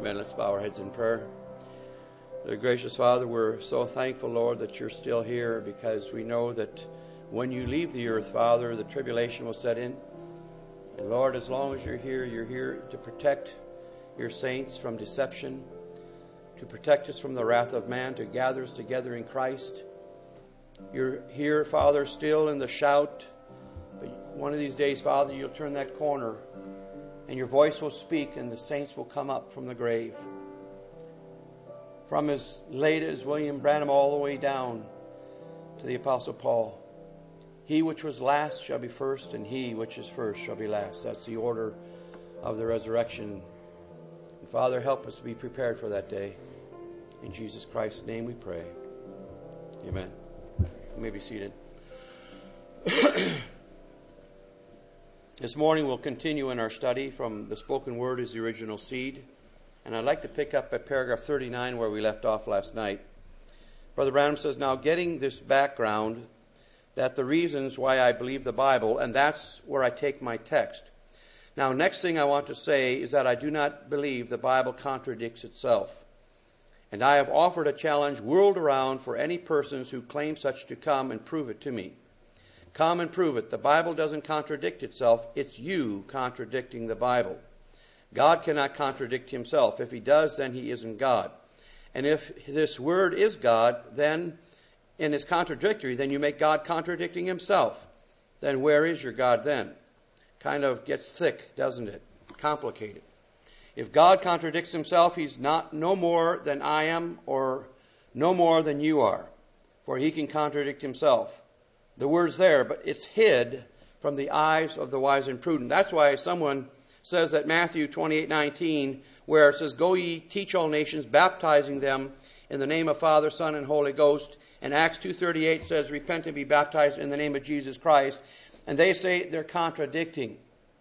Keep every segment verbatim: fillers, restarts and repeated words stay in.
Amen. Let's bow our heads in prayer. Dear gracious Father, we're so thankful, Lord, that you're still here, because we know that when you leave the earth, Father, the tribulation will set in. And Lord, as long as you're here, you're here to protect your saints from deception, to protect us from the wrath of man, to gather us together in Christ. You're here, Father, still in the shout. But one of these days, Father, you'll turn that corner and your voice will speak and the saints will come up from the grave. From as late as William Branham all the way down to the Apostle Paul. He which was last shall be first, and he which is first shall be last. That's the order of the resurrection. And Father, help us to be prepared for that day. In Jesus Christ's name we pray. Amen. You may be seated. This morning we'll continue in our study from The Spoken Word is the Original Seed. And I'd like to pick up at paragraph thirty-nine where we left off last night. Brother Branham says, now getting this background, that the reasons why I believe the Bible, and that's where I take my text. Now, next thing I want to say is that I do not believe the Bible contradicts itself. And I have offered a challenge world around for any persons who claim such to come and prove it to me. Come and prove it. The Bible doesn't contradict itself. It's you contradicting the Bible. God cannot contradict himself. If he does, then he isn't God. And if this word is God, then, and it's contradictory, then you make God contradicting himself. Then where is your God then? Kind of gets thick, doesn't it? Complicated. If God contradicts himself, he's not no more than I am or no more than you are. For he can contradict himself. The word's there, but it's hid from the eyes of the wise and prudent. That's why someone says that Matthew twenty-eight nineteen, where it says, go ye, teach all nations, baptizing them in the name of Father, Son, and Holy Ghost. And Acts two thirty-eight says, repent and be baptized in the name of Jesus Christ. And they say they're contradicting.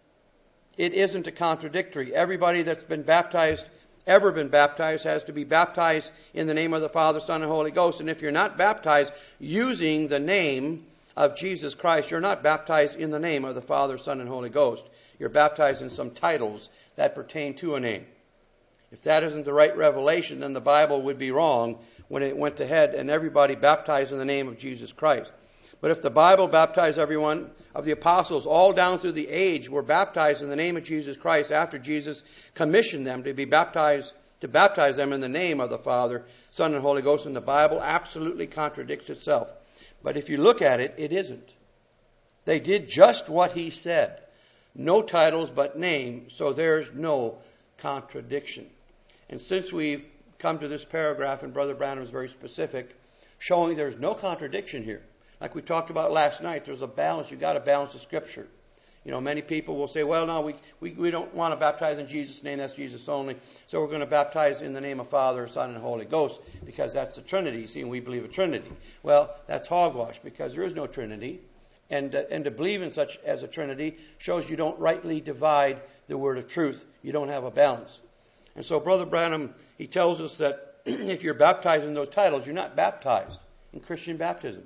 It isn't a contradictory. Everybody that's been baptized, ever been baptized, has to be baptized in the name of the Father, Son, and Holy Ghost. And if you're not baptized using the name of Jesus Christ, you're not baptized in the name of the Father, Son, and Holy Ghost. You're baptized in some titles that pertain to a name. If that isn't the right revelation, then the Bible would be wrong when it went ahead and everybody baptized in the name of Jesus Christ. But if the Bible baptized everyone of the apostles all down through the age were baptized in the name of Jesus Christ after Jesus commissioned them to be baptized, to baptize them in the name of the Father, Son, and Holy Ghost, and the Bible absolutely contradicts itself. But if you look at it, it isn't. They did just what he said. No titles but name, so there's no contradiction. And since we've come to this paragraph, and Brother Branham is very specific, showing there's no contradiction here. Like we talked about last night, there's a balance. You've got to balance the Scripture. You know, many people will say, well, no, we, we, we don't want to baptize in Jesus' name. That's Jesus only. So we're going to baptize in the name of Father, Son, and Holy Ghost because that's the Trinity. See, and we believe a Trinity. Well, that's hogwash because there is no Trinity. And, uh, and to believe in such as a Trinity shows you don't rightly divide the word of truth. You don't have a balance. And so Brother Branham, he tells us that if you're baptized in those titles, you're not baptized in Christian baptism.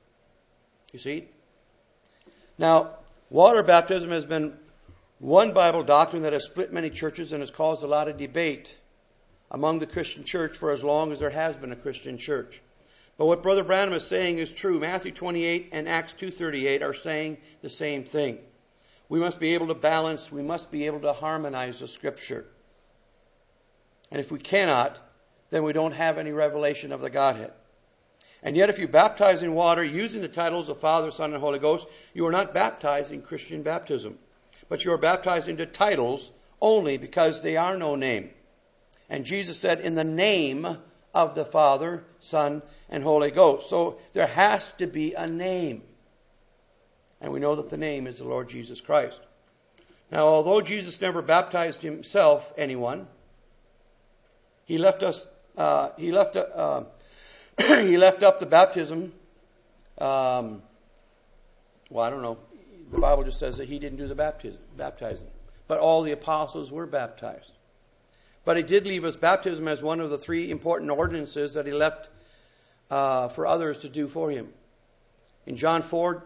You see? Now, water baptism has been one Bible doctrine that has split many churches and has caused a lot of debate among the Christian church for as long as there has been a Christian church. But what Brother Branham is saying is true. Matthew twenty-eight and Acts two thirty-eight are saying the same thing. We must be able to balance, we must be able to harmonize the Scripture. And if we cannot, then we don't have any revelation of the Godhead. And yet if you baptize in water using the titles of Father, Son, and Holy Ghost, you are not baptized in Christian baptism. But you are baptized into titles only because they are no name. And Jesus said, in the name of the Father, Son, and Holy Ghost. So there has to be a name. And we know that the name is the Lord Jesus Christ. Now, although Jesus never baptized himself, anyone, he left us, uh, he left, uh, he left up the baptism. Um, well, I don't know. The Bible just says that he didn't do the baptism, baptizing. But all the apostles were baptized. But he did leave us baptism as one of the three important ordinances that he left uh, for others to do for him. In John four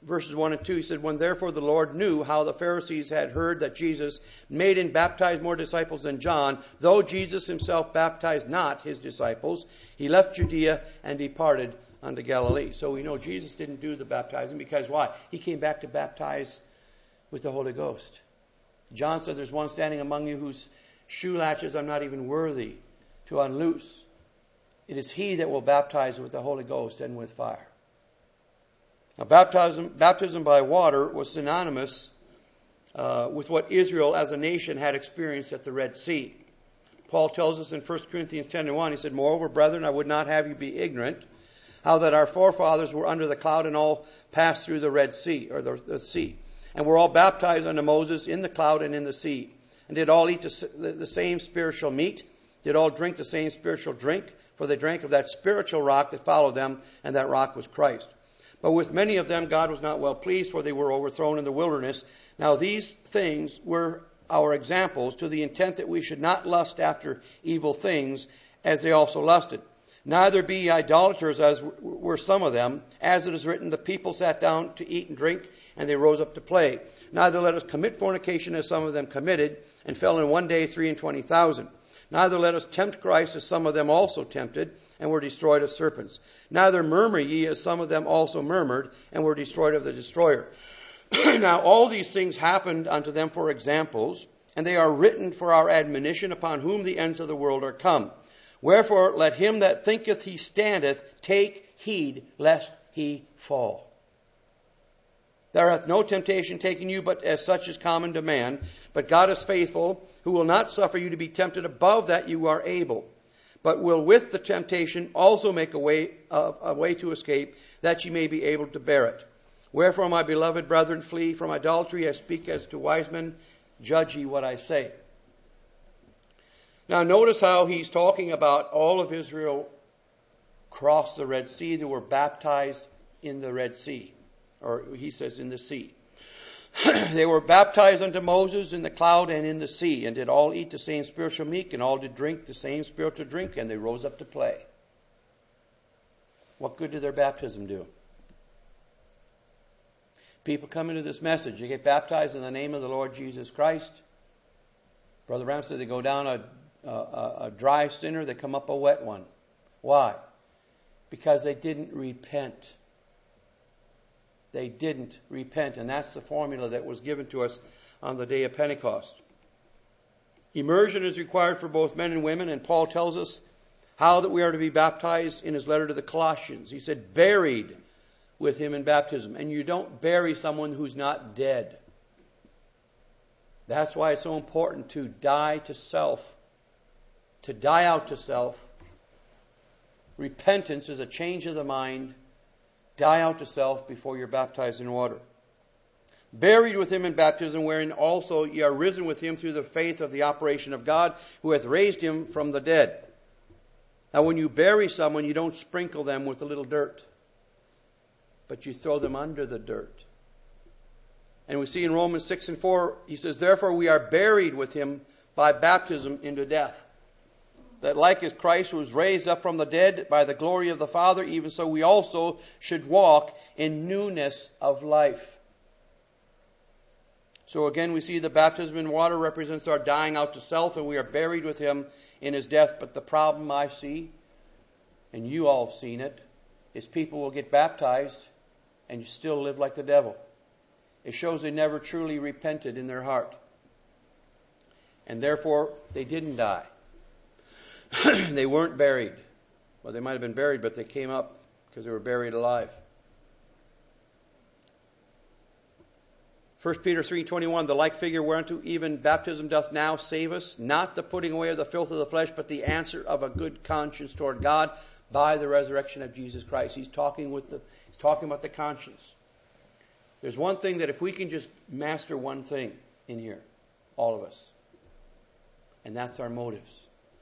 verses one and two, he said, when therefore the Lord knew how the Pharisees had heard that Jesus made and baptized more disciples than John, though Jesus himself baptized not his disciples, he left Judea and departed unto Galilee. So we know Jesus didn't do the baptizing because why? He came back to baptize with the Holy Ghost. John said, there's one standing among you whose shoe latches I'm not even worthy to unloose. It is he that will baptize with the Holy Ghost and with fire. Now, baptism, baptism by water was synonymous uh, with what Israel as a nation had experienced at the Red Sea. Paul tells us in First Corinthians ten and one, he said, moreover, brethren, I would not have you be ignorant, how that our forefathers were under the cloud and all passed through the Red Sea, or the, the sea, and were all baptized unto Moses in the cloud and in the sea, and did all eat the, the same spiritual meat, did all drink the same spiritual drink, for they drank of that spiritual rock that followed them, and that rock was Christ. But with many of them God was not well pleased, for they were overthrown in the wilderness. Now these things were our examples, to the intent that we should not lust after evil things, as they also lusted. Neither be ye idolaters, as were some of them. As it is written, the people sat down to eat and drink, and they rose up to play. Neither let us commit fornication, as some of them committed, and fell in one day three and twenty thousand. Neither let us tempt Christ, as some of them also tempted, and were destroyed of serpents. Neither murmur ye, as some of them also murmured, and were destroyed of the destroyer. Now all these things happened unto them for examples, and they are written for our admonition, upon whom the ends of the world are come. Wherefore let him that thinketh he standeth take heed lest he fall. There hath no temptation taken you, but as such is common to man. But God is faithful, who will not suffer you to be tempted above that you are able, but will with the temptation also make a way, uh, a way to escape, that ye may be able to bear it. Wherefore, my beloved brethren, flee from idolatry. I speak as to wise men. Judge ye what I say. Now notice how he's talking about all of Israel crossed the Red Sea. They were baptized in the Red Sea. Or he says in the sea. They were baptized unto Moses in the cloud and in the sea, and did all eat the same spiritual meat, and all did drink the same spiritual drink, and they rose up to play. What good did their baptism do? People come into this message. You get baptized in the name of the Lord Jesus Christ. Brother Ram said they go down a, a, a dry sinner, they come up a wet one. Why? Because they didn't repent. They didn't repent, and that's the formula that was given to us on the day of Pentecost. Immersion is required for both men and women, and Paul tells us how that we are to be baptized in his letter to the Colossians. He said, buried with him in baptism. And you don't bury someone who's not dead. That's why it's so important to die to self, to die out to self. Repentance is a change of the mind. Die out to self before you're baptized in water. Buried with him in baptism, wherein also ye are risen with him through the faith of the operation of God, who hath raised him from the dead. Now when you bury someone, you don't sprinkle them with a little dirt, but you throw them under the dirt. And we see in Romans six and four, he says, therefore we are buried with him by baptism into death, that like as Christ was raised up from the dead by the glory of the Father, even so we also should walk in newness of life. So again, we see the baptism in water represents our dying out to self, and we are buried with him in his death. But the problem I see, and you all have seen it, is people will get baptized and you still live like the devil. It shows they never truly repented in their heart. And therefore, they didn't die. They weren't buried. Well, they might have been buried, but they came up because they were buried alive. First Peter three twenty-one, the like figure whereunto even baptism doth now save us, not the putting away of the filth of the flesh, but the answer of a good conscience toward God by the resurrection of Jesus Christ. He's talking with the he's talking about the conscience. There's one thing that if we can just master one thing in here, all of us, and that's our motives.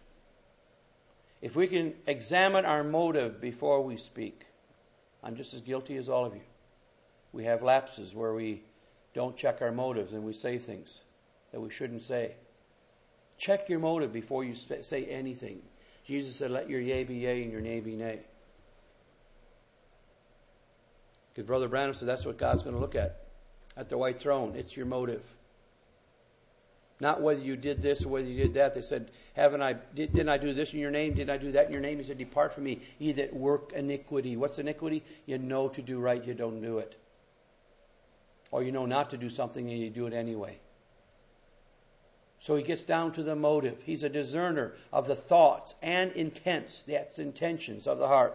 If we can examine our motive before we speak, I'm just as guilty as all of you. We have lapses where we don't check our motives and we say things that we shouldn't say. Check your motive before you say anything. Jesus said, let your yea be yea and your nay be nay. Because Brother Branham said that's what God's going to look at, at the white throne. It's your motive. Not whether you did this or whether you did that. They said, "Haven't I? Did, didn't I do this in your name? Didn't I do that in your name?" He said, "Depart from me, ye that work iniquity." What's iniquity? You know to do right, you don't do it. Or you know not to do something and you do it anyway. So he gets down to the motive. He's a discerner of the thoughts and intents, that's intentions of the heart.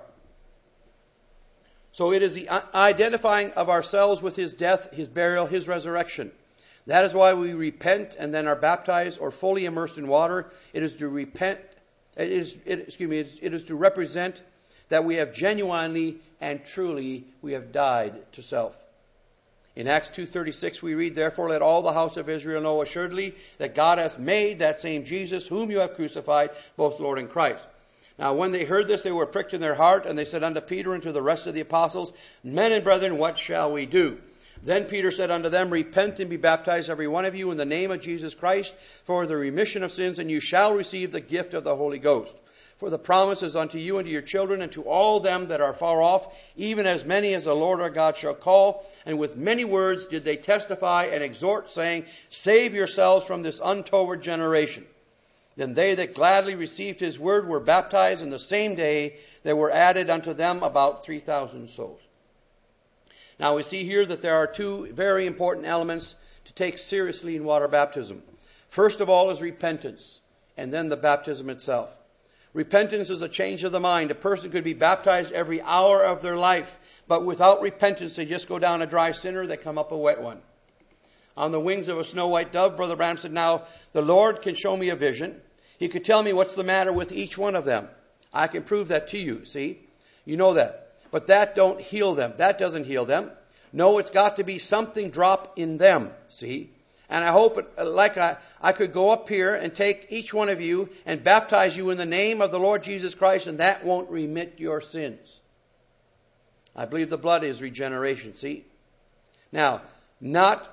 So it is the identifying of ourselves with his death, his burial, his resurrection. That is why we repent and then are baptized or fully immersed in water. It is to repent. It is, it, excuse me. It is to represent that we have genuinely and truly we have died to self. In Acts two thirty-six we read, "Therefore let all the house of Israel know assuredly that God hath made that same Jesus whom you have crucified, both Lord and Christ." Now when they heard this, they were pricked in their heart, and they said unto Peter and to the rest of the apostles, "Men and brethren, what shall we do?" Then Peter said unto them, "Repent and be baptized every one of you in the name of Jesus Christ for the remission of sins, and you shall receive the gift of the Holy Ghost. For the promise is unto you and to your children and to all them that are far off, even as many as the Lord our God shall call." And with many words did they testify and exhort, saying, "Save yourselves from this untoward generation." Then they that gladly received his word were baptized, and the same day there were added unto them about three thousand souls. Now we see here that there are two very important elements to take seriously in water baptism. First of all is repentance, and then the baptism itself. Repentance is a change of the mind. A person could be baptized every hour of their life, but without repentance they just go down a dry sinner, they come up a wet one. On the wings of a snow white dove, Brother Branham said, "Now the Lord can show me a vision. He could tell me what's the matter with each one of them. I can prove that to you, see? You know that. But that don't heal them. That doesn't heal them. No, it's got to be something drop in them, see? And I hope, it, like I, I could go up here and take each one of you and baptize you in the name of the Lord Jesus Christ, and that won't remit your sins." I believe the blood is regeneration, see? Now, not,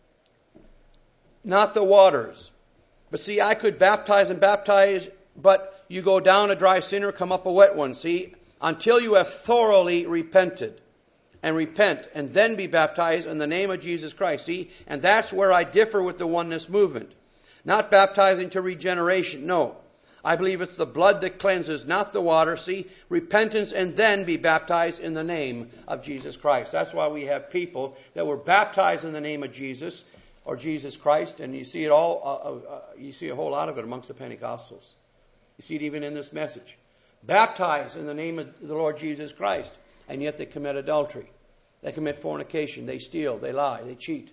not the waters. But see, I could baptize and baptize, but you go down a dry sinner, come up a wet one, see? Until you have thoroughly repented. And repent, and then be baptized in the name of Jesus Christ. See? And that's where I differ with the oneness movement. Not baptizing to regeneration, no. I believe it's the blood that cleanses, not the water. See? Repentance and then be baptized in the name of Jesus Christ. That's why we have people that were baptized in the name of Jesus, or Jesus Christ, and you see it all, uh, uh, you see a whole lot of it amongst the Pentecostals. You see it even in this message. Baptized in the name of the Lord Jesus Christ, and yet they commit adultery. They commit fornication. They steal. They lie. They cheat.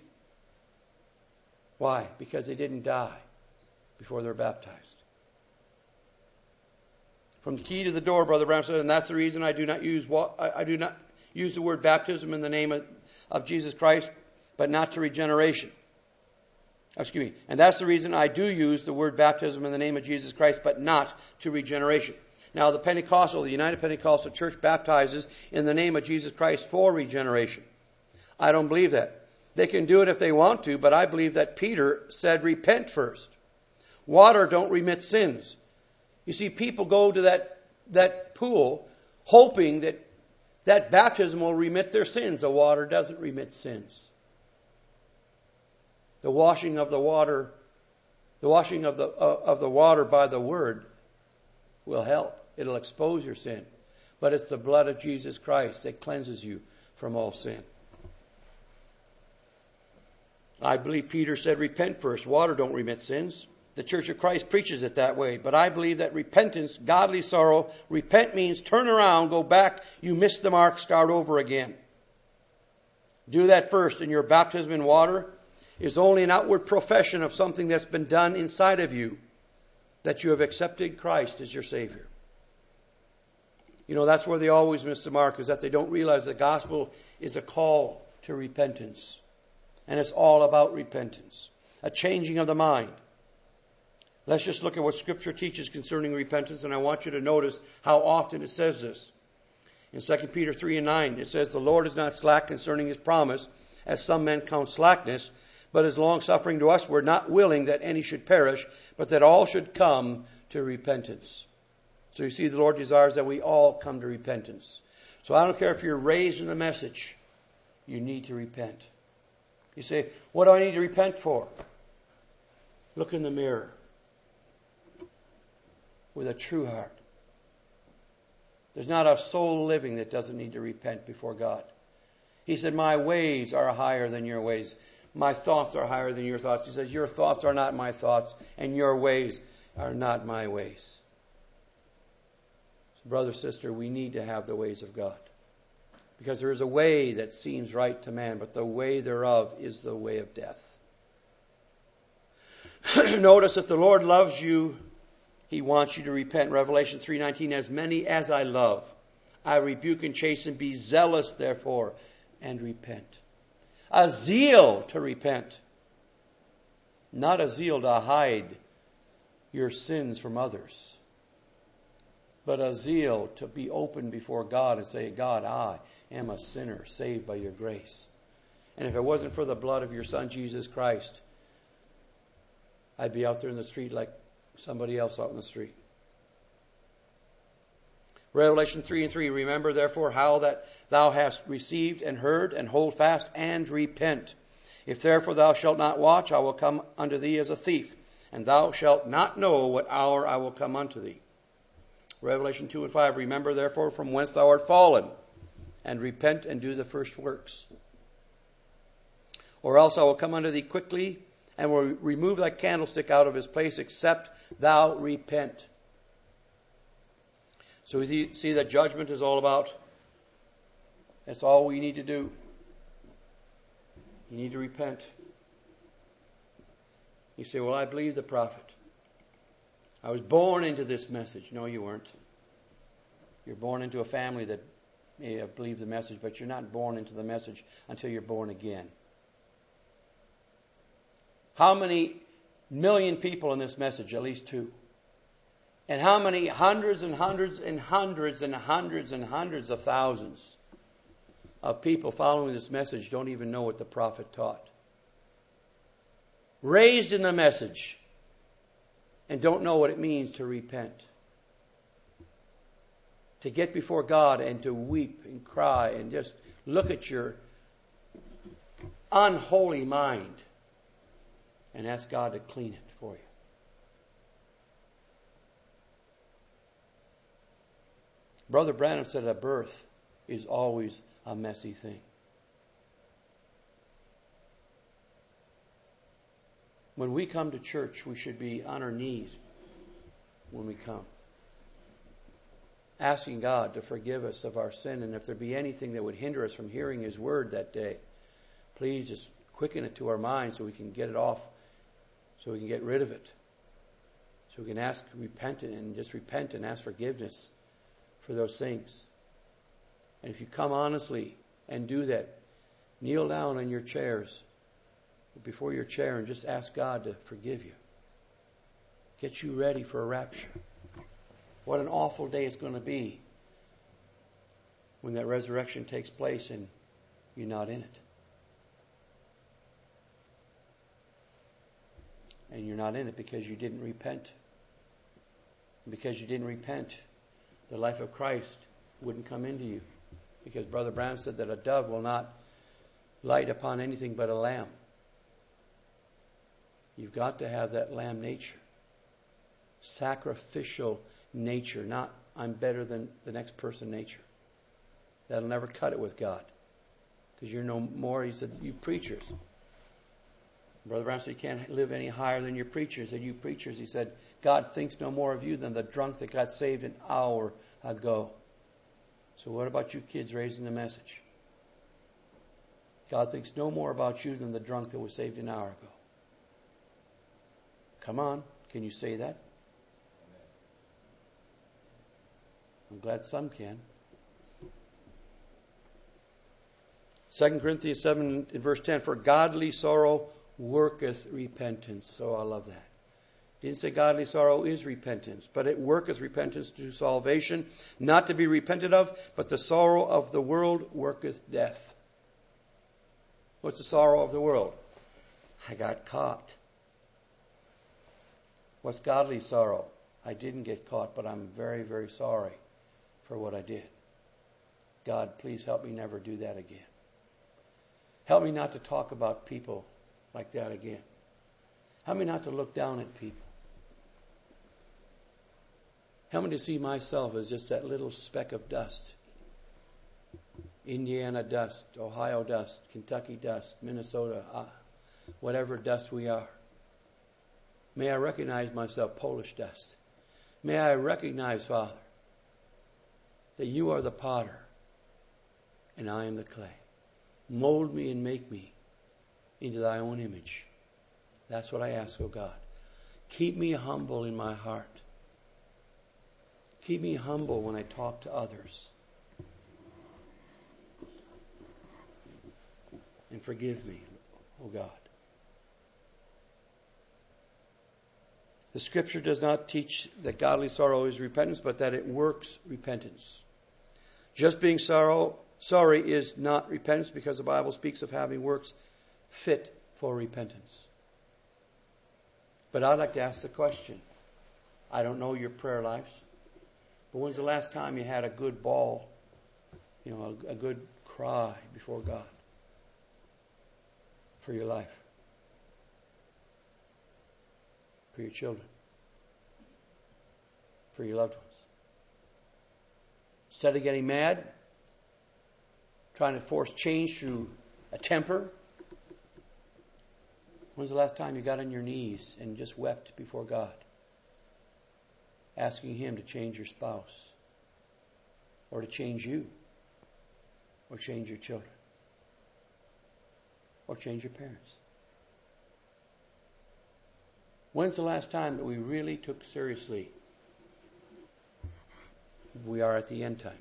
Why? Because they didn't die before they were baptized. From the key to the door, Brother Branham said, and that's the reason I do not use I do not use the word baptism in the name of, of Jesus Christ, but not to regeneration. Excuse me. And that's the reason I do use the word baptism in the name of Jesus Christ, but not to regeneration. Now, the Pentecostal, the United Pentecostal Church baptizes in the name of Jesus Christ for regeneration. I don't believe that. They can do it if they want to, but I believe that Peter said, repent first. Water don't remit sins. You see, people go to that, that pool hoping that that baptism will remit their sins. The water doesn't remit sins. The washing of the water, the washing of the, uh, of the water by the word will help. It'll expose your sin. But it's the blood of Jesus Christ that cleanses you from all sin. I believe Peter said, repent first. Water don't remit sins. The Church of Christ preaches it that way. But I believe that repentance, godly sorrow, repent means turn around, go back, you missed the mark, start over again. Do that first. And your baptism in water is only an outward profession of something that's been done inside of you, that you have accepted Christ as your Savior. You know, that's where they always miss the mark, is that they don't realize the gospel is a call to repentance. And it's all about repentance. A changing of the mind. Let's just look at what Scripture teaches concerning repentance, and I want you to notice how often it says this. In Second Peter three and nine, it says, the Lord is not slack concerning his promise, as some men count slackness, but is long-suffering to us. We're not willing that any should perish, but that all should come to repentance. So you see, the Lord desires that we all come to repentance. So I don't care if you're raised in the message. you need to repent. You say, what do I need to repent for? Look in the mirror with a true heart. There's not a soul living that doesn't need to repent before God. He said, my ways are higher than your ways. My thoughts are higher than your thoughts. He says, your thoughts are not my thoughts, and your ways are not my ways. So, brother, sister, we need to have the ways of God. Because there is a way that seems right to man, but the way thereof is the way of death. Notice, if the Lord loves you, He wants you to repent. Revelation three nineteen, as many as I love, I rebuke and chasten. Be zealous, therefore, and repent. A zeal to repent. Not a zeal to hide your sins from others. But a zeal to be open before God and say, God, I am a sinner saved by your grace. And if it wasn't for the blood of your Son, Jesus Christ, I'd be out there in the street like somebody else out in the street. Revelation three and three, remember therefore how that thou hast received and heard, and hold fast and repent. If therefore thou shalt not watch, I will come unto thee as a thief, and thou shalt not know what hour I will come unto thee. Revelation two and five, remember therefore from whence thou art fallen, and repent and do the first works. Or else I will come unto thee quickly, and will remove thy candlestick out of his place, except thou repent. So we see that judgment is all about, that's all we need to do. You need to repent. You say, well, I believe the prophet. I was born into this message. No, you weren't. You're born into a family that may have believed the message, but you're not born into the message until you're born again. How many million people in this message? At least two. And how many hundreds and hundreds and hundreds and hundreds and hundreds of thousands of people following this message don't even know what the prophet taught? Raised in the message and don't know what it means to repent. To get before God and to weep and cry and just look at your unholy mind and ask God to clean it for you. Brother Branham said a birth is always a messy thing. When we come to church, we should be on our knees when we come, asking God to forgive us of our sin, and if there be anything that would hinder us from hearing His word that day, please just quicken it to our minds so we can get it off, so we can get rid of it, so we can ask, repent and just repent and ask forgiveness for those things. And if you come honestly and do that, kneel down on your chairs, before your chair, and just ask God to forgive you. Get you ready for a rapture. What an awful day it's going to be when that resurrection takes place and you're not in it. And you're not in it because you didn't repent. And because you didn't repent, the life of Christ wouldn't come into you. Because Brother Branham said that a dove will not light upon anything but a lamb. You've got to have that lamb nature. Sacrificial nature, not I'm better than the next person nature. That'll never cut it with God. Because you're no more, he said, you preachers. Brother Branham said, you can't live any higher than your preachers. And you preachers, he said, God thinks no more of you than the drunk that got saved an hour ago. So what about you kids raising the message? God thinks no more about you than the drunk that was saved an hour ago. Come on, can you say that? I'm glad some can. Second Corinthians seven in verse ten, for godly sorrow worketh repentance. So I love that. Didn't say godly sorrow is repentance, but it worketh repentance to salvation, not to be repented of, but the sorrow of the world worketh death. What's the sorrow of the world? I got caught. What's godly sorrow? I didn't get caught, but I'm very, very sorry for what I did. God, please help me never do that again. Help me not to talk about people like that again. Help me not to look down at people. Help me to see myself as just that little speck of dust. Indiana dust, Ohio dust, Kentucky dust, Minnesota, uh, whatever dust we are. May I recognize myself Polish dust. May I recognize, Father, that you are the potter and I am the clay. Mold me and make me into thy own image. That's what I ask, oh God. Keep me humble in my heart. Keep me humble when I talk to others. And forgive me, oh God. The Scripture does not teach that godly sorrow is repentance, but that it works repentance. Just being sorrow, sorry is not repentance, because the Bible speaks of having works fit for repentance. But I'd like to ask the question. I don't know your prayer lives, but when's the last time you had a good bawl, you know, a, a good cry before God for your life, for your children, for your loved ones? Instead of getting mad, trying to force change through a temper, when's the last time you got on your knees and just wept before God, asking Him to change your spouse, or to change you, or change your children, or change your parents? When's the last time that we really took seriously we are at the end time?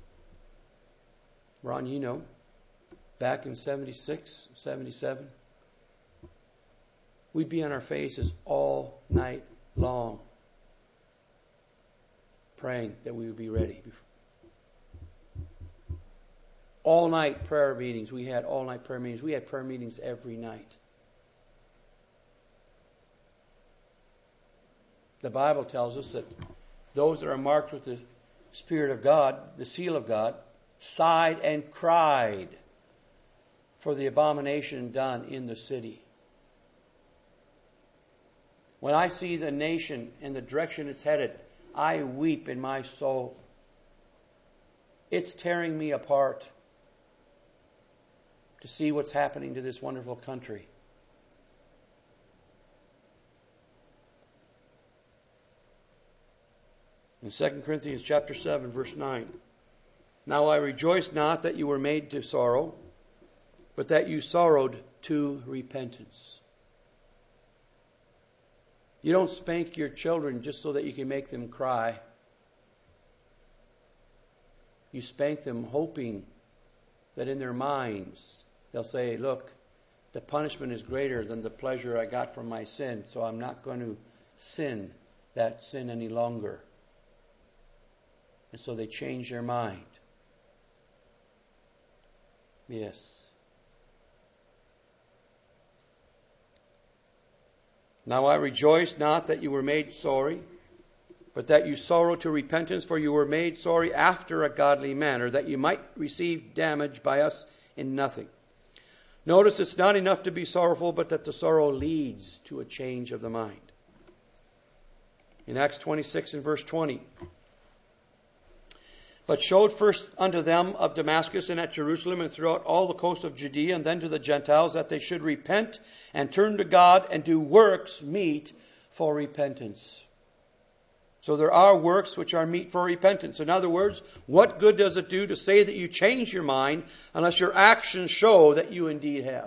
Ron, you know, back in seventy-six, seventy-seven, we'd be on our faces all night long praying that we would be ready. All night prayer meetings. We had all night prayer meetings. We had prayer meetings every night. The Bible tells us that those that are marked with the Spirit of God, the seal of God, sighed and cried for the abomination done in the city. When I see the nation and the direction it's headed, I weep in my soul. It's tearing me apart to see what's happening to this wonderful country. In Second Corinthians chapter seven, verse nine, now I rejoice not that you were made to sorrow, but that you sorrowed to repentance. You don't spank your children just so that you can make them cry. You spank them hoping that in their minds they'll say, look, the punishment is greater than the pleasure I got from my sin, so I'm not going to sin that sin any longer. And so they change their mind. Yes. Now I rejoice not that you were made sorry, but that you sorrow to repentance, for you were made sorry after a godly manner, that you might receive damage by us in nothing. Notice it's not enough to be sorrowful, but that the sorrow leads to a change of the mind. In Acts twenty-six and verse twenty, but showed first unto them of Damascus and at Jerusalem and throughout all the coast of Judea, and then to the Gentiles, that they should repent and turn to God and do works meet for repentance. So there are works which are meet for repentance. In other words, what good does it do to say that you change your mind unless your actions show that you indeed have?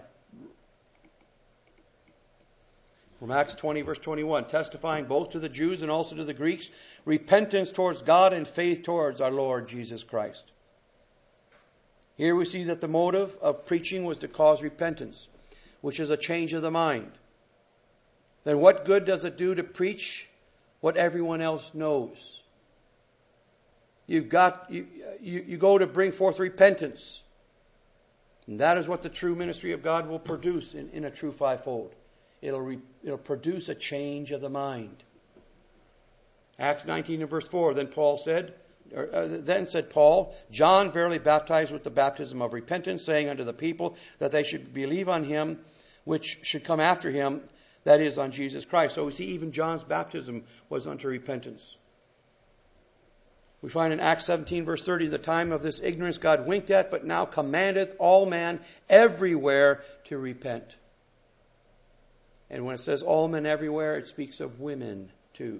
From Acts twenty, verse twenty-one, testifying both to the Jews and also to the Greeks, repentance towards God and faith towards our Lord Jesus Christ. Here we see that the motive of preaching was to cause repentance, which is a change of the mind. Then what good does it do to preach what everyone else knows? You've got you, you, you go to bring forth repentance. And that is what the true ministry of God will produce in, in a true fivefold. It'll, re, it'll produce a change of the mind. Acts nineteen and verse four, then Paul said, or, uh, then said Paul, John verily baptized with the baptism of repentance, saying unto the people that they should believe on him which should come after him, that is, on Jesus Christ. So we see even John's baptism was unto repentance. We find in Acts seventeen, verse thirty, the time of this ignorance God winked at, but now commandeth all man everywhere to repent. And when it says all men everywhere, it speaks of women too.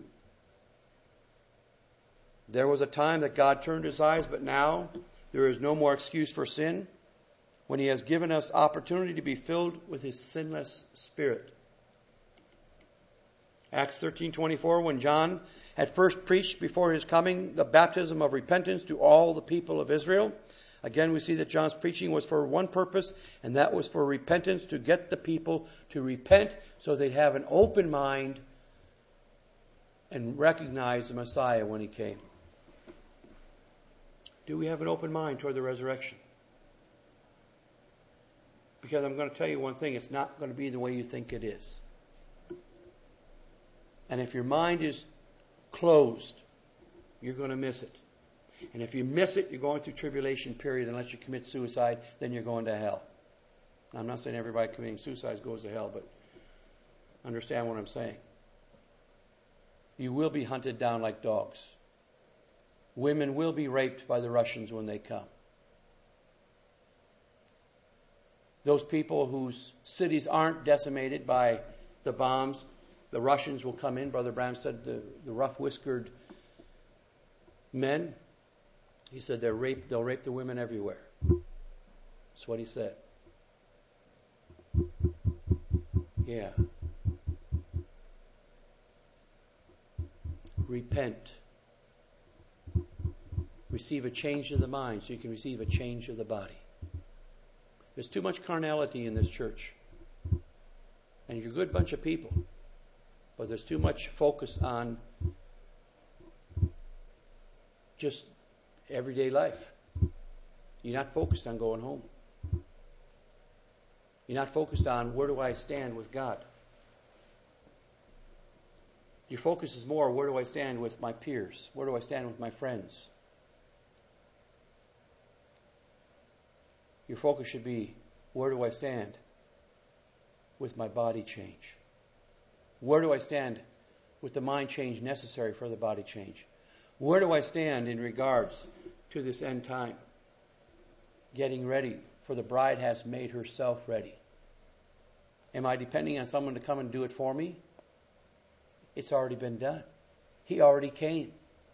There was a time that God turned his eyes, but now there is no more excuse for sin when he has given us opportunity to be filled with his sinless Spirit. Acts thirteen twenty-four, when John had first preached before his coming the baptism of repentance to all the people of Israel. Again, we see that John's preaching was for one purpose, and that was for repentance, to get the people to repent so they'd have an open mind and recognize the Messiah when he came. Do we have an open mind toward the resurrection? Because I'm going to tell you one thing, it's not going to be the way you think it is. And if your mind is closed, you're going to miss it. And if you miss it, you're going through tribulation period. Unless you commit suicide, then you're going to hell. I'm not saying everybody committing suicide goes to hell, but understand what I'm saying. You will be hunted down like dogs. Women will be raped by the Russians when they come. Those people whose cities aren't decimated by the bombs, the Russians will come in. Brother Branham said the, the rough-whiskered men, he said they'll rape, they'll rape the women everywhere. That's what he said. Yeah. Repent. Receive a change of the mind so you can receive a change of the body. There's too much carnality in this church. And you're a good bunch of people. But there's too much focus on just everyday life. You're not focused on going home. You're not focused on where do I stand with God. Your focus is more, where do I stand with my peers? Where do I stand with my friends? Your focus should be, where do I stand with my body change? Where do I stand with the mind change necessary for the body change? Where do I stand in regards to this end time? Getting ready, for the bride has made herself ready. Am I depending on someone to come and do it for me? It's already been done. He already came.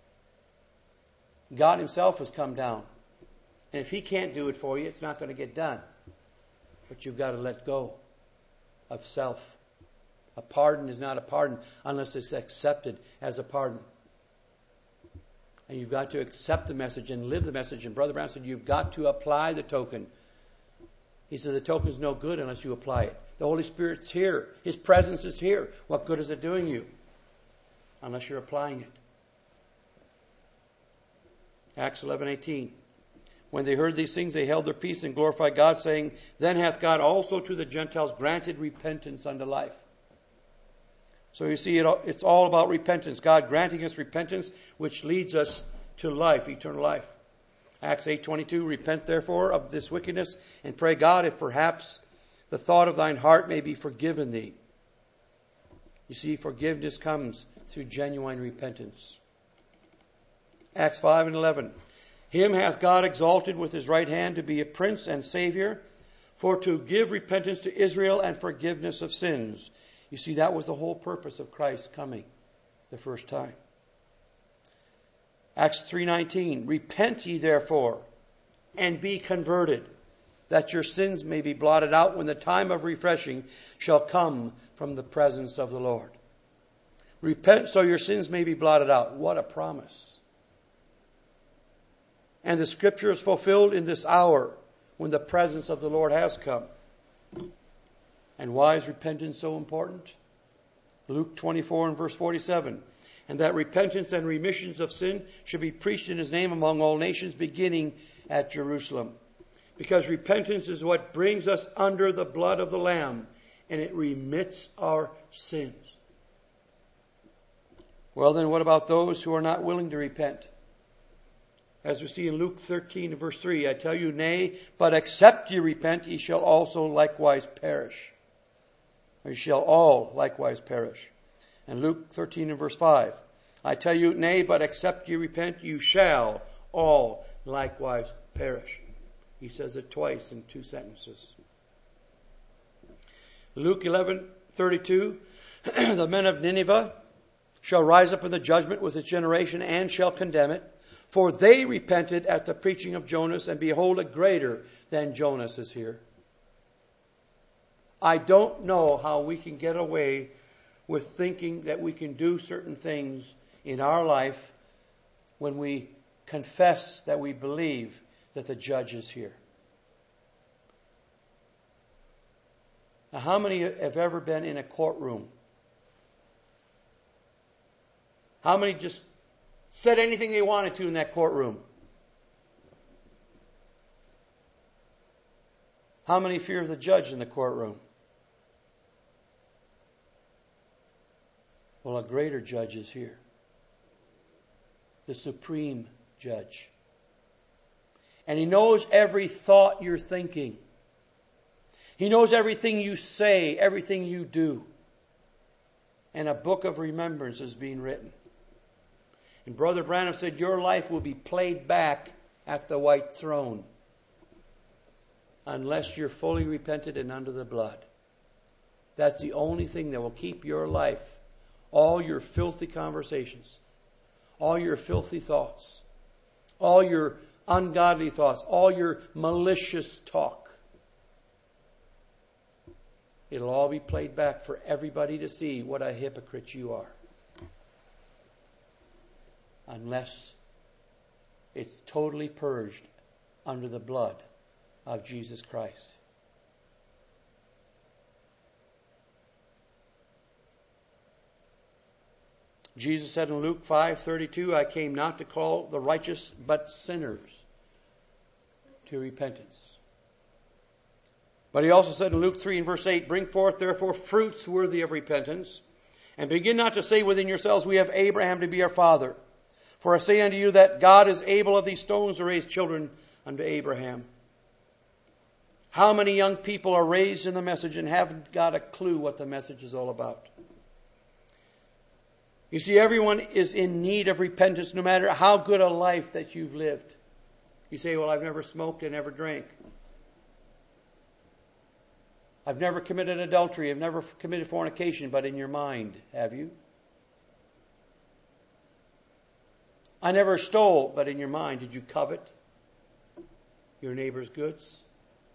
God himself has come down. And if he can't do it for you, it's not going to get done. But you've got to let go of self. A pardon is not a pardon unless it's accepted as a pardon. And you've got to accept the message and live the message. And Brother Brown said, you've got to apply the token. He said, the token's no good unless you apply it. The Holy Spirit's here. His presence is here. What good is it doing you? Unless you're applying it. Acts eleven eighteen. When they heard these things, they held their peace and glorified God, saying, then hath God also to the Gentiles granted repentance unto life. So you see, it, it's all about repentance. God granting us repentance, which leads us to life, eternal life. Acts eight twenty-two, repent therefore of this wickedness, and pray God if perhaps the thought of thine heart may be forgiven thee. You see, forgiveness comes through genuine repentance. Acts five and eleven. Him hath God exalted with his right hand to be a prince and savior, for to give repentance to Israel and forgiveness of sins. You see, that was the whole purpose of Christ coming the first time. Acts three nineteen. Repent ye therefore, and be converted, that your sins may be blotted out when the time of refreshing shall come from the presence of the Lord. Repent so your sins may be blotted out. What a promise. And the scripture is fulfilled in this hour when the presence of the Lord has come. And why is repentance so important? Luke twenty-four and verse forty-seven. And that repentance and remissions of sin should be preached in his name among all nations, beginning at Jerusalem. Because repentance is what brings us under the blood of the Lamb, and it remits our sins. Well then, what about those who are not willing to repent? As we see in Luke thirteen, verse three, I tell you, nay, but except ye repent, ye shall also likewise perish. Or ye shall all likewise perish. And Luke thirteen and verse five, I tell you, nay, but except ye repent, you shall all likewise perish. He says it twice in two sentences. Luke eleven thirty-two, the men of Nineveh shall rise up in the judgment with this generation and shall condemn it. For they repented at the preaching of Jonas, and behold, a greater than Jonas is here. I don't know how we can get away with thinking that we can do certain things in our life when we confess that we believe that the judge is here. Now, how many have ever been in a courtroom? How many just said anything they wanted to in that courtroom? How many fear the judge in the courtroom? Well, a greater judge is here. The supreme judge. And he knows every thought you're thinking. He knows everything you say, everything you do. And a book of remembrance is being written. And Brother Branham said, your life will be played back at the white throne unless you're fully repented and under the blood. That's the only thing that will keep your life, all your filthy conversations, all your filthy thoughts, all your ungodly thoughts, all your malicious talk. It'll all be played back for everybody to see what a hypocrite you are. Unless it's totally purged under the blood of Jesus Christ. Jesus said in Luke five thirty-two, I came not to call the righteous, but sinners to repentance. But he also said in Luke three and verse eight, bring forth therefore fruits worthy of repentance, and begin not to say within yourselves, we have Abraham to be our father. For I say unto you that God is able of these stones to raise children unto Abraham. How many young people are raised in the message and haven't got a clue what the message is all about? You see, everyone is in need of repentance, no matter how good a life that you've lived. You say, well, I've never smoked, I never drank. I've never committed adultery, I've never committed fornication, but in your mind, have you? I never stole, but in your mind, did you covet your neighbor's goods?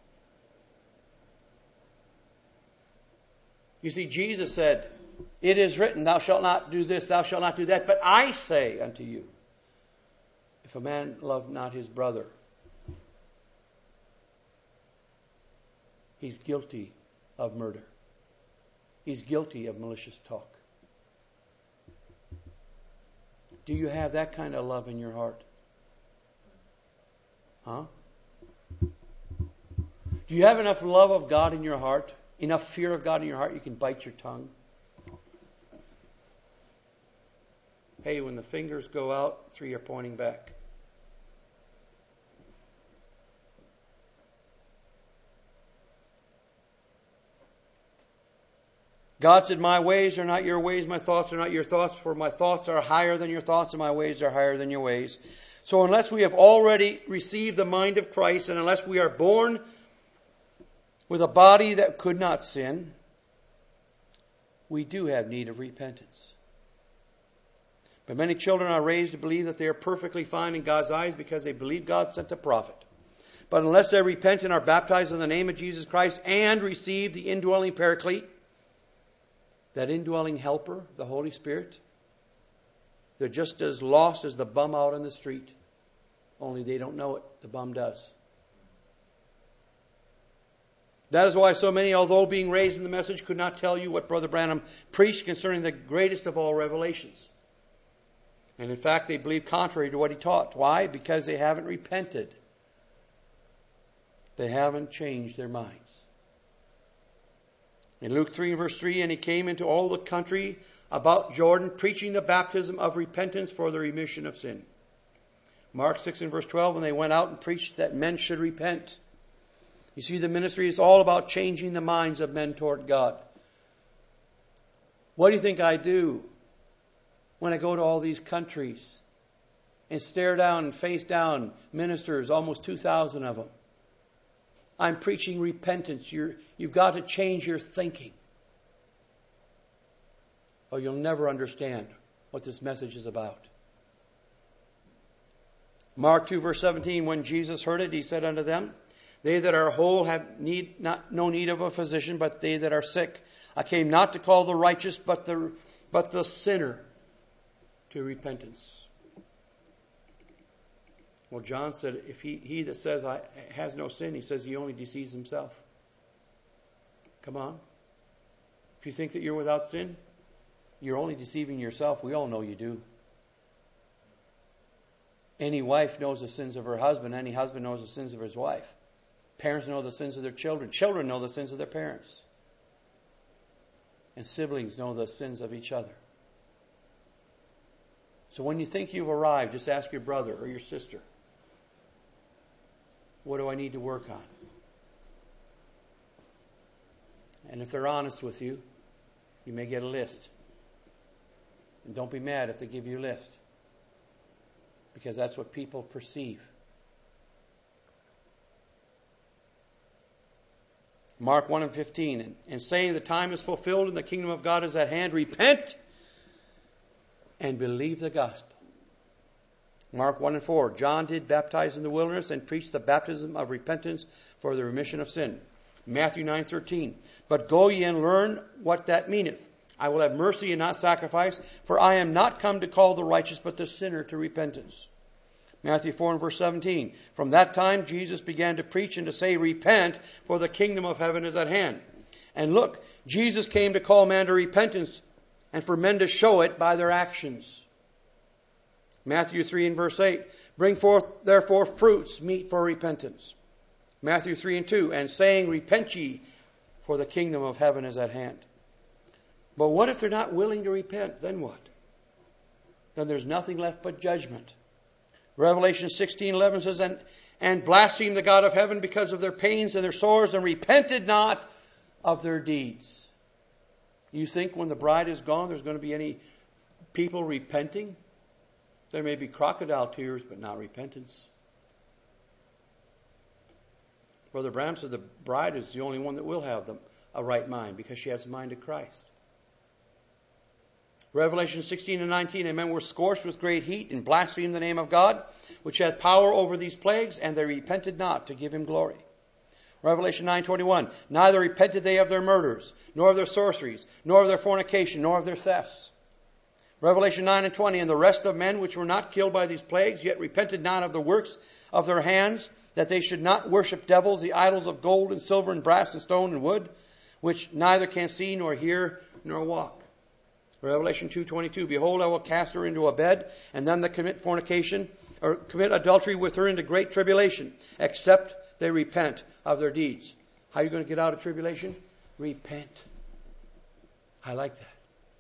You see, Jesus said, it is written, thou shalt not do this, thou shalt not do that, but I say unto you, if a man love not his brother, he's guilty of murder. He's guilty of malicious talk. Do you have that kind of love in your heart? Huh? Do you have enough love of God in your heart? Enough fear of God in your heart you can bite your tongue? Hey, when the fingers go out, three are pointing back. God said, my ways are not your ways, my thoughts are not your thoughts, for my thoughts are higher than your thoughts, and my ways are higher than your ways. So unless we have already received the mind of Christ, and unless we are born with a body that could not sin, we do have need of repentance. But many children are raised to believe that they are perfectly fine in God's eyes because they believe God sent a prophet. But unless they repent and are baptized in the name of Jesus Christ and receive the indwelling Paraclete, that indwelling helper, the Holy Spirit, they're just as lost as the bum out on the street. Only they don't know it. The bum does. That is why so many, although being raised in the message, could not tell you what Brother Branham preached concerning the greatest of all revelations. And in fact, they believe contrary to what he taught. Why? Because they haven't repented. They haven't changed their minds. In Luke three and verse three, and he came into all the country about Jordan, preaching the baptism of repentance for the remission of sin. Mark six and verse twelve, when they went out and preached that men should repent. You see, the ministry is all about changing the minds of men toward God. What do you think I do when I go to all these countries and stare down and face down ministers, almost two thousand of them? I'm preaching repentance. You're, you've got to change your thinking, or you'll never understand what this message is about. Mark two verse seventeen, when Jesus heard it, he said unto them, they that are whole have need not no need of a physician, but they that are sick. I came not to call the righteous, but the but the sinner to repentance. Well, John said, if he, he that says I has no sin, he says he only deceives himself. Come on. If you think that you're without sin, you're only deceiving yourself. We all know you do. Any wife knows the sins of her husband. Any husband knows the sins of his wife. Parents know the sins of their children. Children know the sins of their parents. And siblings know the sins of each other. So when you think you've arrived, just ask your brother or your sister, what do I need to work on? And if they're honest with you, you may get a list. And don't be mad if they give you a list, because that's what people perceive. Mark one and fifteen, and, and saying the time is fulfilled and the kingdom of God is at hand, repent and believe the gospel. Mark one and four, John did baptize in the wilderness and preach the baptism of repentance for the remission of sin. Matthew nine thirteen, but go ye and learn what that meaneth. I will have mercy and not sacrifice, for I am not come to call the righteous, but the sinner to repentance. Matthew four and verse seventeen, from that time Jesus began to preach and to say, repent, for the kingdom of heaven is at hand. And look, Jesus came to call man to repentance and for men to show it by their actions. Matthew three and verse eight, bring forth therefore fruits meet for repentance. Matthew three and two, and saying, repent ye, for the kingdom of heaven is at hand. But what if they're not willing to repent? Then what? Then there's nothing left but judgment. Revelation sixteen eleven says, and, and blasphemed the God of heaven because of their pains and their sores, and repented not of their deeds. You think when the bride is gone, there's going to be any people repenting? There may be crocodile tears, but not repentance. Brother Branham said the bride is the only one that will have them a right mind, because she has the mind of Christ. Revelation sixteen and nineteen, and men were scorched with great heat and blasphemed the name of God, which hath power over these plagues, and they repented not to give him glory. Revelation nine twenty-one, neither repented they of their murders, nor of their sorceries, nor of their fornication, nor of their thefts. Revelation nine and twenty, and the rest of men which were not killed by these plagues, yet repented not of the works of their hands, that they should not worship devils, the idols of gold and silver and brass and stone and wood, which neither can see nor hear nor walk. Revelation two twenty-two, behold, I will cast her into a bed, and them that commit fornication or commit adultery with her into great tribulation, except they repent of their deeds. How are you going to get out of tribulation? Repent. I like that.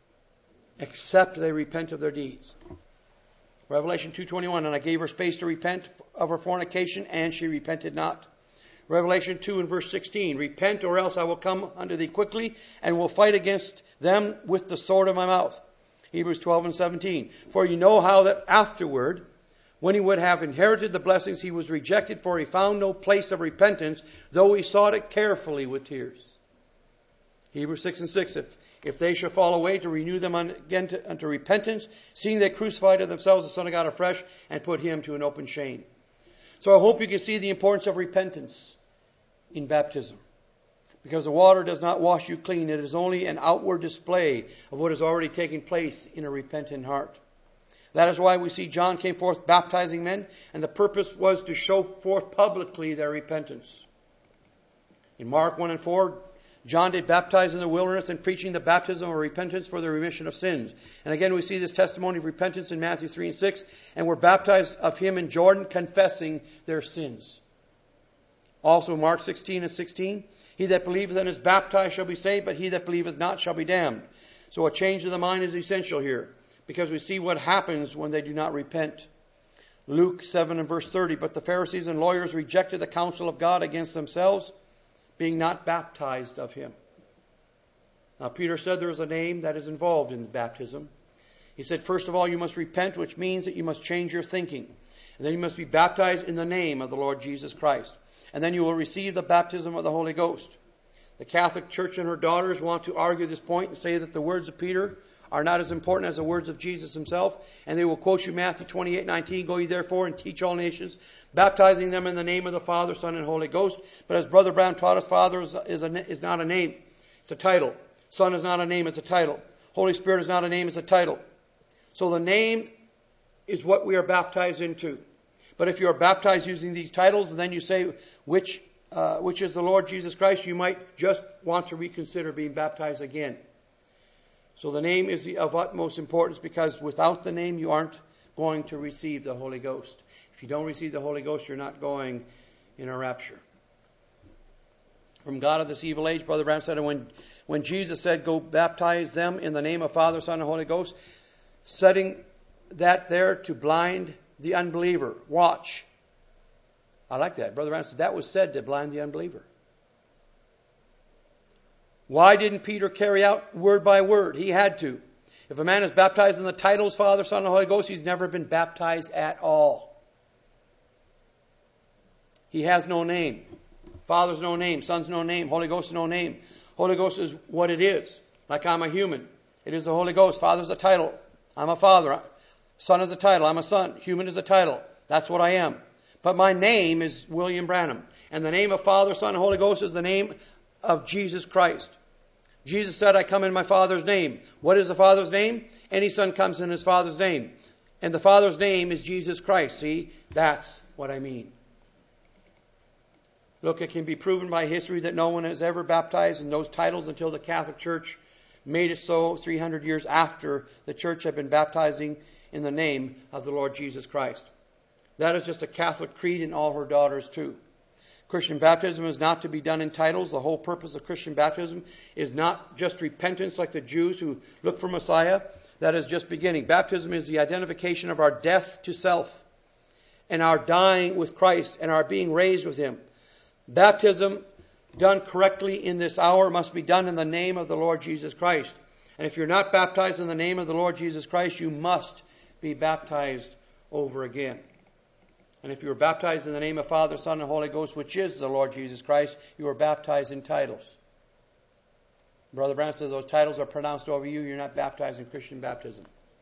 Except they repent of their deeds. Revelation two twenty-one, and I gave her space to repent of her fornication, and she repented not. Revelation two and verse sixteen, repent, or else I will come unto thee quickly, and will fight against them with the sword of my mouth. Hebrews twelve and seventeen, for you know how that afterward, when he would have inherited the blessings, he was rejected, for he found no place of repentance, though he sought it carefully with tears. Hebrews six and six, if, if they shall fall away, to renew them again to, unto repentance, seeing they crucified to themselves the Son of God afresh, and put him to an open shame. So I hope you can see the importance of repentance in baptism. Because the water does not wash you clean. It is only an outward display of what has already taken place in a repentant heart. That is why we see John came forth baptizing men, and the purpose was to show forth publicly their repentance. In Mark one and four, John did baptize in the wilderness and preaching the baptism of repentance for the remission of sins. And again, we see this testimony of repentance in Matthew three and six, and were baptized of him in Jordan, confessing their sins. Also Mark sixteen and sixteen, he that believeth and is baptized shall be saved, but he that believeth not shall be damned. So a change of the mind is essential here, because we see what happens when they do not repent. Luke seven and verse thirty, but the Pharisees and lawyers rejected the counsel of God against themselves, being not baptized of him. Now Peter said there is a name that is involved in baptism. He said, first of all, you must repent, which means that you must change your thinking. And then you must be baptized in the name of the Lord Jesus Christ. And then you will receive the baptism of the Holy Ghost. The Catholic Church and her daughters want to argue this point and say that the words of Peter are not as important as the words of Jesus himself. And they will quote you Matthew twenty-eight nineteen, go ye therefore and teach all nations, baptizing them in the name of the Father, Son, and Holy Ghost. But as Brother Brown taught us, Father is, is, a, is not a name, it's a title. Son is not a name, it's a title. Holy Spirit is not a name, it's a title. So the name is what we are baptized into. But if you are baptized using these titles, and then you say, which uh, which is the Lord Jesus Christ, you might just want to reconsider being baptized again. So the name is of utmost importance, because without the name, you aren't going to receive the Holy Ghost. If you don't receive the Holy Ghost, you're not going in a rapture. From God of this evil age, Brother Branham said, when, when Jesus said, go baptize them in the name of Father, Son, and Holy Ghost, setting that there to blind the unbeliever. Watch. I like that. Brother Branham said that was said to blind the unbeliever. Why didn't Peter carry out word by word? He had to. If a man is baptized in the titles Father, Son, and Holy Ghost, he's never been baptized at all. He has no name. Father's no name. Son's no name. Holy Ghost is no name. Holy Ghost is what it is. Like I'm a human. It is the Holy Ghost. Father's a title. I'm a father. Son is a title. I'm a son. Human is a title. That's what I am. But my name is William Branham. And the name of Father, Son, and Holy Ghost is the name of Jesus Christ. Jesus said, I come in my Father's name. What is the Father's name? Any son comes in his Father's name. And the Father's name is Jesus Christ. See, that's what I mean. Look, it can be proven by history that no one has ever baptized in those titles until the Catholic Church made it so three hundred years after the church had been baptizing in the name of the Lord Jesus Christ. That is just a Catholic creed in all her daughters too. Christian baptism is not to be done in titles. The whole purpose of Christian baptism is not just repentance like the Jews who look for Messiah. That is just beginning. Baptism is the identification of our death to self and our dying with Christ and our being raised with Him. Baptism done correctly in this hour must be done in the name of the Lord Jesus Christ. And if you're not baptized in the name of the Lord Jesus Christ, you must be baptized over again. And if you are baptized in the name of Father, Son, and Holy Ghost, which is the Lord Jesus Christ, you are baptized in titles. Brother Branham said those titles are pronounced over you. You're not baptized in Christian baptism.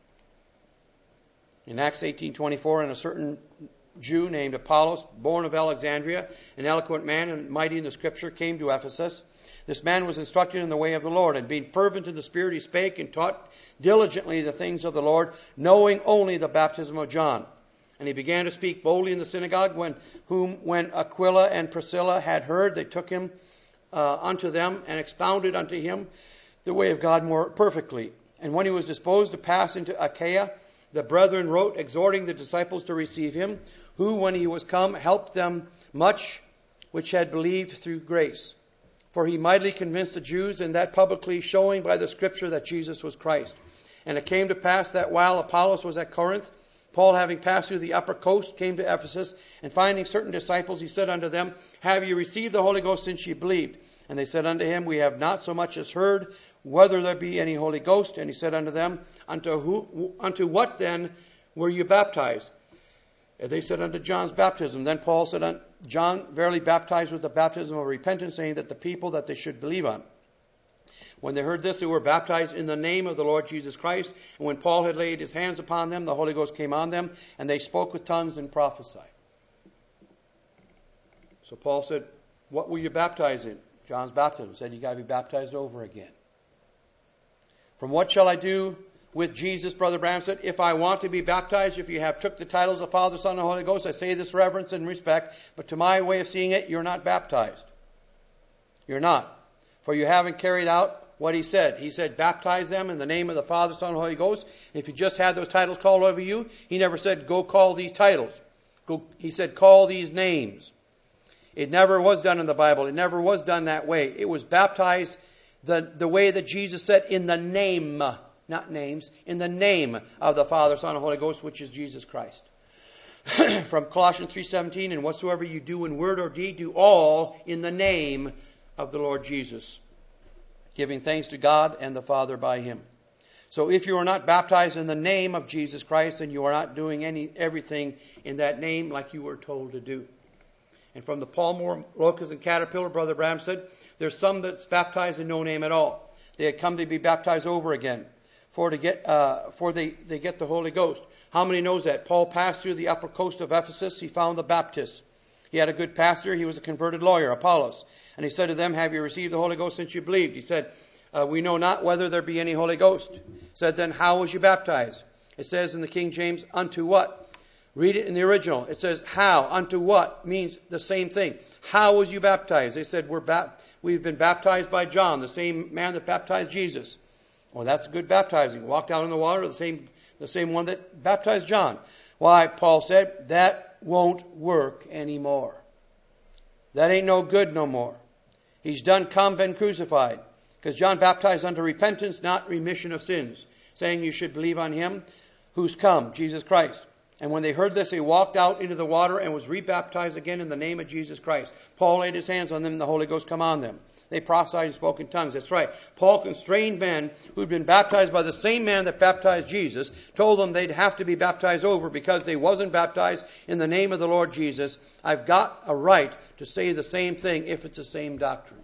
In Acts eighteen twenty-four, and a certain Jew named Apollos, born of Alexandria, an eloquent man and mighty in the Scripture, came to Ephesus. This man was instructed in the way of the Lord, and being fervent in the Spirit, he spake and taught diligently the things of the Lord, knowing only the baptism of John. And he began to speak boldly in the synagogue, when whom when Aquila and Priscilla had heard, they took him uh, unto them and expounded unto him the way of God more perfectly. And when he was disposed to pass into Achaia, the brethren wrote, exhorting the disciples to receive him, who, when he was come, helped them much which had believed through grace. For he mightily convinced the Jews, and that publicly, showing by the Scripture that Jesus was Christ. And it came to pass that while Apollos was at Corinth, Paul, having passed through the upper coast, came to Ephesus, and finding certain disciples, he said unto them, have you received the Holy Ghost since ye believed? And they said unto him, we have not so much as heard whether there be any Holy Ghost. And he said unto them, unto who, unto what then were you baptized? And they said, unto John's baptism. Then Paul said, unto John verily baptized with the baptism of repentance, saying that the people that they should believe on. When they heard this, they were baptized in the name of the Lord Jesus Christ. And when Paul had laid his hands upon them, the Holy Ghost came on them, and they spoke with tongues and prophesied. So Paul said, what were you baptized in? John's baptism. He said, you got to be baptized over again. From what shall I do with Jesus, Brother Branham said, if I want to be baptized, if you have took the titles of Father, Son, and Holy Ghost, I say this reverence and respect, but to my way of seeing it, you're not baptized. You're not. For you haven't carried out what he said. He said, baptize them in the name of the Father, Son, and Holy Ghost. If you just had those titles called over you, he never said, go call these titles. Go, he said, call these names. It never was done in the Bible. It never was done that way. It was baptized the, the way that Jesus said, in the name, not names, in the name of the Father, Son, and Holy Ghost, which is Jesus Christ. From Colossians three seventeen, and whatsoever you do in word or deed, do all in the name of the Lord Jesus, giving thanks to God and the Father by him. So if you are not baptized in the name of Jesus Christ, then you are not doing any everything in that name like you were told to do. And from the palmer, locust, and caterpillar, Brother Branham said, there's some that's baptized in no name at all. They had come to be baptized over again, for to get uh, for they, they get the Holy Ghost. How many knows that? Paul passed through the upper coast of Ephesus. He found the Baptists. He had a good pastor. He was a converted lawyer, Apollos. And he said to them, have you received the Holy Ghost since you believed? He said, uh, we know not whether there be any Holy Ghost. He said, then how was you baptized? It says in the King James, unto what? Read it in the original. It says, how? Unto what? Means the same thing. How was you baptized? They said, We're ba- we've been baptized by John, the same man that baptized Jesus. Well, that's good baptizing. Walked out in the water, the same the same one that baptized John. Why? Paul said, that won't work anymore. That ain't no good no more. He's done come, been crucified. Because John baptized unto repentance, not remission of sins, saying you should believe on him who's come, Jesus Christ. And when they heard this, they walked out into the water and was rebaptized again in the name of Jesus Christ. Paul laid his hands on them and the Holy Ghost come on them. They prophesied and spoke in tongues. That's right. Paul constrained men who'd been baptized by the same man that baptized Jesus, told them they'd have to be baptized over because they wasn't baptized in the name of the Lord Jesus. I've got a right to say the same thing if it's the same doctrine.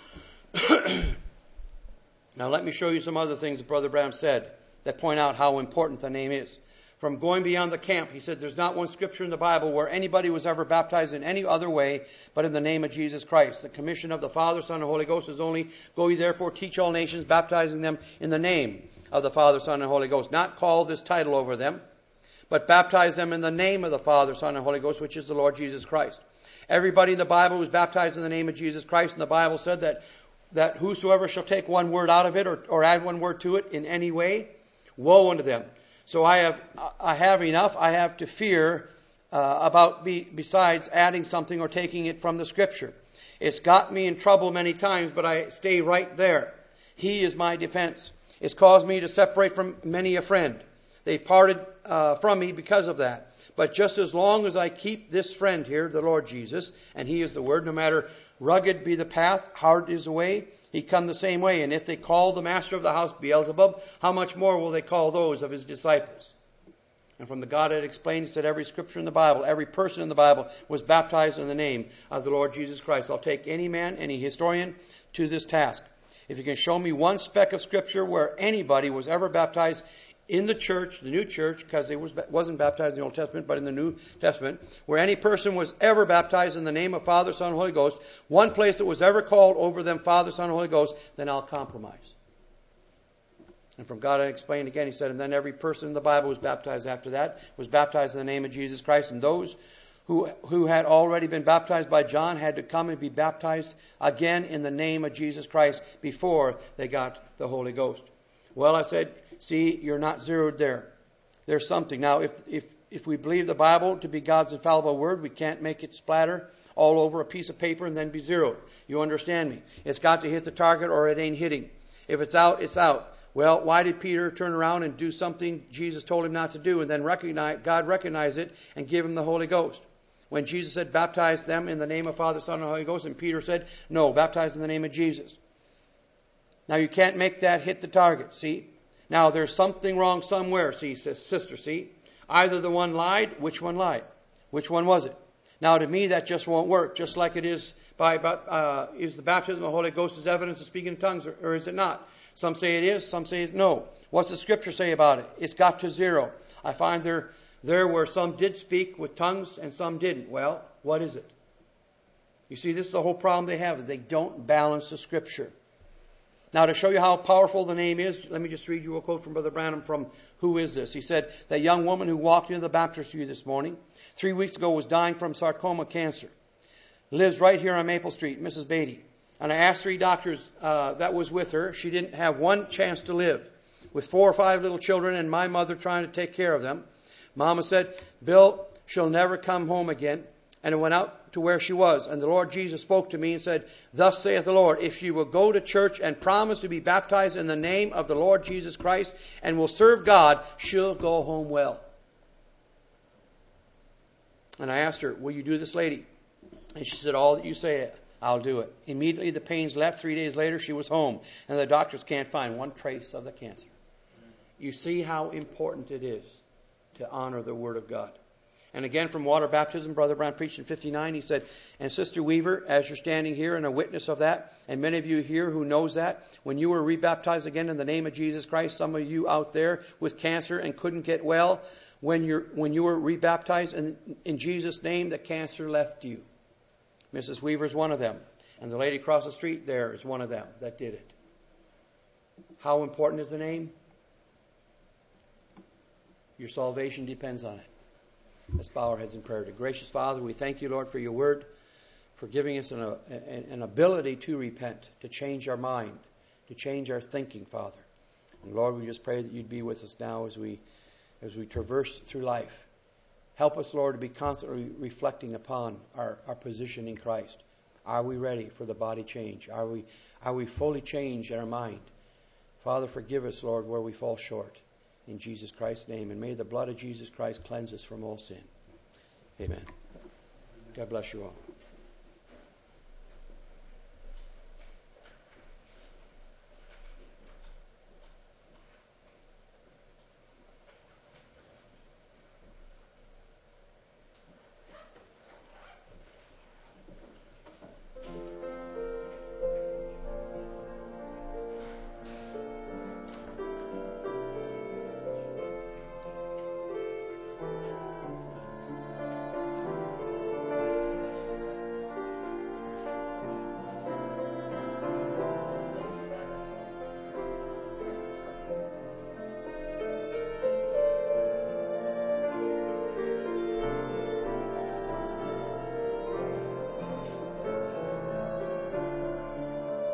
Now let me show you some other things that Brother Branham said that point out how important the name is. From going beyond the camp, he said there's not one scripture in the Bible where anybody was ever baptized in any other way but in the name of Jesus Christ. The commission of the Father, Son, and Holy Ghost is only, go ye therefore teach all nations, baptizing them in the name of the Father, Son, and Holy Ghost. Not call this title over them, but baptize them in the name of the Father, Son, and Holy Ghost, which is the Lord Jesus Christ. Everybody in the Bible was baptized in the name of Jesus Christ, and the Bible said that, that whosoever shall take one word out of it or, or add one word to it in any way, woe unto them. So I have I have enough. I have to fear uh, about be, besides adding something or taking it from the Scripture. It's got me in trouble many times, but I stay right there. He is my defense. It's caused me to separate from many a friend. They parted uh, from me because of that. But just as long as I keep this friend here, the Lord Jesus, and He is the Word, no matter rugged be the path, hard is the way, He come the same way. And if they call the master of the house Beelzebub, how much more will they call those of his disciples? And from the Godhead explained, he said every scripture in the Bible, every person in the Bible was baptized in the name of the Lord Jesus Christ. I'll take any man, any historian to this task. If you can show me one speck of scripture where anybody was ever baptized in the church, the new church, because it was, wasn't baptized in the Old Testament, but in the New Testament, where any person was ever baptized in the name of Father, Son, and Holy Ghost, one place that was ever called over them Father, Son, and Holy Ghost, then I'll compromise. And from God I explained again, he said, and then every person in the Bible was baptized after that, was baptized in the name of Jesus Christ, and those who who had already been baptized by John had to come and be baptized again in the name of Jesus Christ before they got the Holy Ghost. Well, I said, see, you're not zeroed there. There's something. Now, if if if we believe the Bible to be God's infallible word, we can't make it splatter all over a piece of paper and then be zeroed. You understand me? It's got to hit the target or it ain't hitting. If it's out, it's out. Well, why did Peter turn around and do something Jesus told him not to do and then recognize God recognize it and give him the Holy Ghost? When Jesus said, baptize them in the name of Father, Son, and Holy Ghost, and Peter said, no, baptize in the name of Jesus. Now, you can't make that hit the target, see? Now, there's something wrong somewhere, see, says sister, see? Either the one lied, which one lied? Which one was it? Now, to me, that just won't work, just like it is by, uh, is the baptism of the Holy Ghost as evidence of speaking in tongues, or, or is it not? Some say it is, some say it's no. What's the Scripture say about it? It's got to zero. I find there, there where some did speak with tongues and some didn't. Well, what is it? You see, this is the whole problem they have, is they don't balance the Scripture. Now, to show you how powerful the name is, let me just read you a quote from Brother Branham from Who Is This? He said, that young woman who walked into the baptistry this morning, three weeks ago was dying from sarcoma cancer. Lives right here on Maple Street, Missus Beatty. And I asked three doctors uh, that was with her. She didn't have one chance to live. With four or five little children and my mother trying to take care of them. Mama said, Bill, she'll never come home again. And I went out to where she was. And the Lord Jesus spoke to me and said, thus saith the Lord, if she will go to church and promise to be baptized in the name of the Lord Jesus Christ and will serve God, she'll go home well. And I asked her, will you do this, lady? And she said, all that you say, I'll do it. Immediately the pains left. Three days later, she was home. And the doctors can't find one trace of the cancer. You see how important it is to honor the Word of God. And again, from water baptism, Brother Brown preached in fifty-nine. He said, and Sister Weaver, as you're standing here and a witness of that, and many of you here who knows that, when you were rebaptized again in the name of Jesus Christ, some of you out there with cancer and couldn't get well, when you're when you were rebaptized in, in Jesus' name, the cancer left you. Missus Weaver is one of them. And the lady across the street there is one of them that did it. How important is the name? Your salvation depends on it. Let's bow our heads in prayer. To gracious Father, we thank you, Lord, for your word, for giving us an, an ability to repent, to change our mind, to change our thinking, Father. And Lord, we just pray that you'd be with us now as we as we traverse through life. Help us, Lord, to be constantly reflecting upon our, our position in Christ. Are we ready for the body change? Are we are we fully changed in our mind? Father, forgive us, Lord, where we fall short. In Jesus Christ's name. And may the blood of Jesus Christ cleanse us from all sin. Amen. God bless you all.